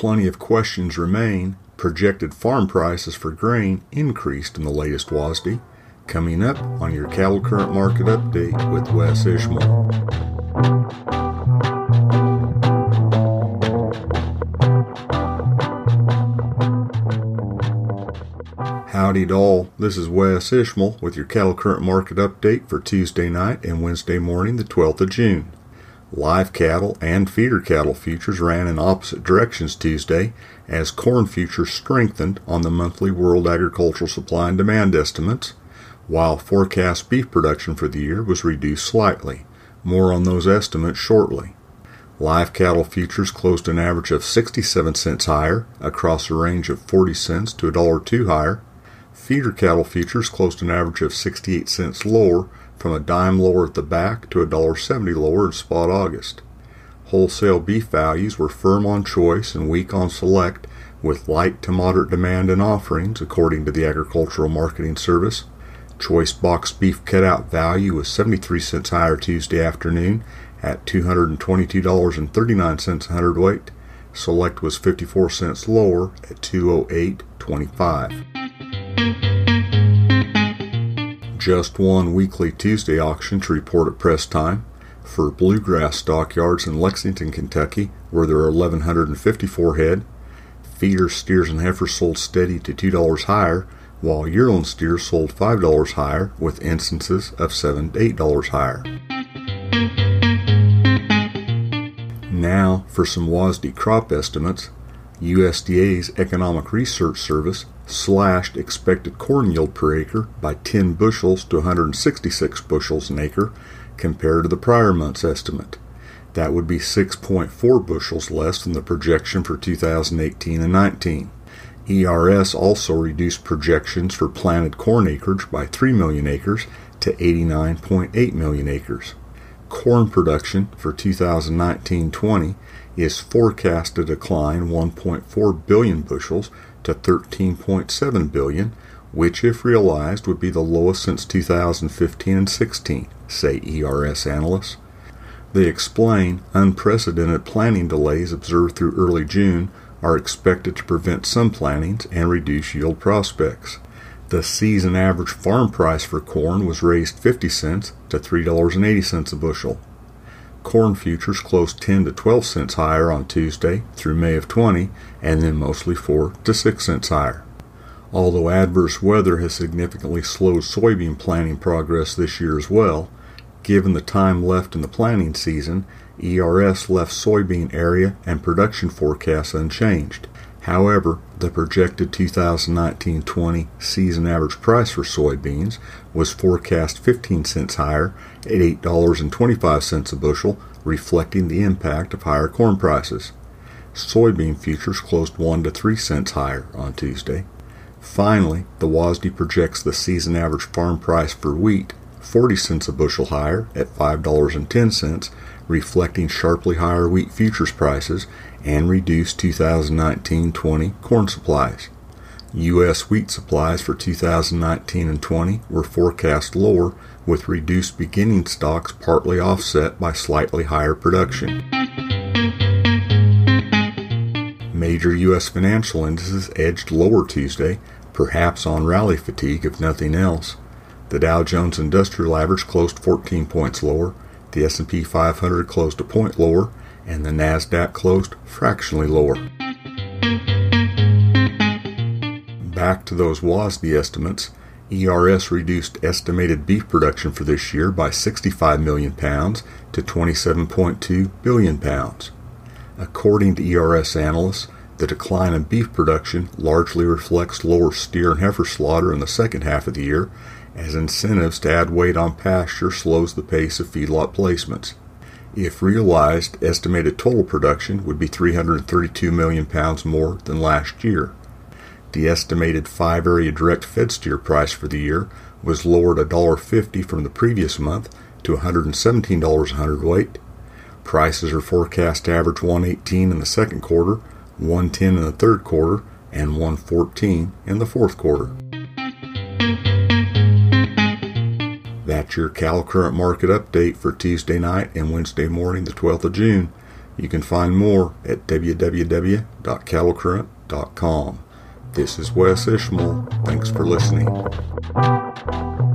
plenty of questions remain, projected farm prices for grain increased in the latest WASDE. Coming up on your Cattle Current Market Update with Wes Ishmael. Howdy doll, this is Wes Ishmael with your Cattle Current Market Update for Tuesday night and Wednesday morning, the 12th of June. Live cattle and feeder cattle futures ran in opposite directions Tuesday as corn futures strengthened on the monthly world agricultural supply and demand estimates, while forecast beef production for the year was reduced slightly. More on those estimates shortly. Live cattle futures closed an average of 67 cents higher across a range of 40 cents to $1.02 higher. Feeder cattle futures closed an average of 68 cents lower, from a dime lower at the back to $1.70 lower in spot August. Wholesale beef values were firm on choice and weak on select, with light to moderate demand in offerings, according to the Agricultural Marketing Service. Choice box beef cutout value was 73 cents higher Tuesday afternoon at $222.39 a hundredweight. Select was 54 cents lower at $208.25. Just one weekly Tuesday auction to report at press time. For bluegrass stockyards in Lexington, Kentucky, where there are 1,154 head, feeder steers and heifers sold steady to $2 higher, while yearling steers sold $5 higher, with instances of $7 to $8 higher. Now for some WASDE crop estimates. USDA's Economic Research Service slashed expected corn yield per acre by 10 bushels to 166 bushels an acre compared to the prior month's estimate. That would be 6.4 bushels less than the projection for 2018 and 19. ERS also reduced projections for planted corn acreage by 3 million acres to 89.8 million acres. Corn production for 2019-20 is forecast to decline 1.4 billion bushels to 13.7 billion, which if realized would be the lowest since 2015 and 16, say ERS analysts. They explain unprecedented planting delays observed through early June are expected to prevent some plantings and reduce yield prospects. The season average farm price for corn was raised 50 cents to $3.80 a bushel. Corn futures closed 10 to 12 cents higher on Tuesday through May of 20, and then mostly 4 to 6 cents higher. Although adverse weather has significantly slowed soybean planting progress this year as well, given the time left in the planting season, ERS left soybean area and production forecasts unchanged. However, the projected 2019-20 season average price for soybeans was forecast 15 cents higher at $8.25 a bushel, reflecting the impact of higher corn prices. Soybean futures closed 1 to 3 cents higher on Tuesday. Finally, the WASDE projects the season average farm price for wheat 40 cents a bushel higher at $5.10, reflecting sharply higher wheat futures prices and reduced 2019-20 corn supplies. U.S. wheat supplies for 2019 and 20 were forecast lower, with reduced beginning stocks partly offset by slightly higher production. Major U.S. financial indices edged lower Tuesday, perhaps on rally fatigue if nothing else. The Dow Jones Industrial Average closed 14 points lower, the S&P 500 closed a point lower, and the NASDAQ closed fractionally lower. Back to those WASDE estimates, ERS reduced estimated beef production for this year by 65 million pounds to 27.2 billion pounds. According to ERS analysts, the decline in beef production largely reflects lower steer and heifer slaughter in the second half of the year, as incentives to add weight on pasture slows the pace of feedlot placements. If realized, estimated total production would be 332 million pounds more than last year. The estimated 5-area direct fed steer price for the year was lowered $1.50 from the previous month to $117 a hundredweight. Prices are forecast to average $118 in the second quarter, $110 in the third quarter, and $114 in the fourth quarter. That's your Cattle Current Market Update for Tuesday night and Wednesday morning, the 12th of June. You can find more at www.cattlecurrent.com. This is Wes Ishmael. Thanks for listening.